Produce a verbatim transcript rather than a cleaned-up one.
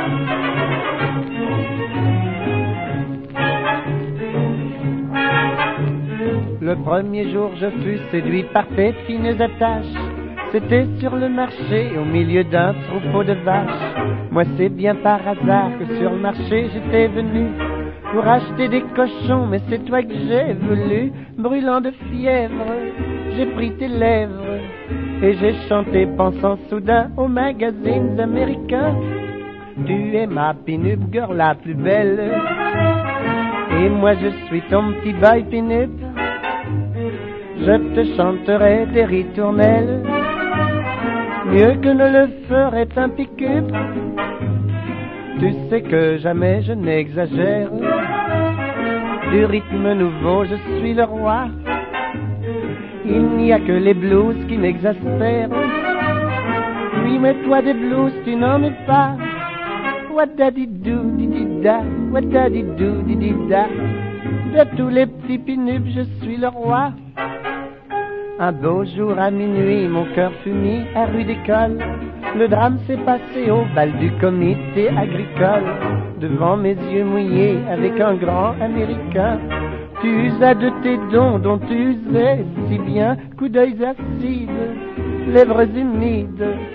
Le premier jour je fus séduit par tes fines attaches. C'était sur le marché au milieu d'un troupeau de vaches. Moi c'est bien par hasard que sur le marché j'étais venu pour acheter des cochons, mais c'est toi que j'ai voulu. Brûlant de fièvre, j'ai pris tes lèvres et j'ai chanté pensant soudain aux magazines américains. Tu es ma pin-up girl la plus belle et moi je suis ton petit boy pin-up. Je te chanterai des ritournelles mieux que ne le ferait un pick-up. Tu sais que jamais je n'exagère. Du rythme nouveau je suis le roi. Il n'y a que les blues qui m'exaspèrent. Oui mais toi des blues tu n'en mets pas. Wadadidou didida, wadadidou didida. De tous les petits pin-ups je suis le roi. Un beau jour à minuit, mon cœur fut mis à rue d'école. Le drame s'est passé au bal du comité agricole. Devant mes yeux mouillés avec un grand américain, tu usas de tes dons dont tu usais si bien. Coup d'œil acide, lèvres humides,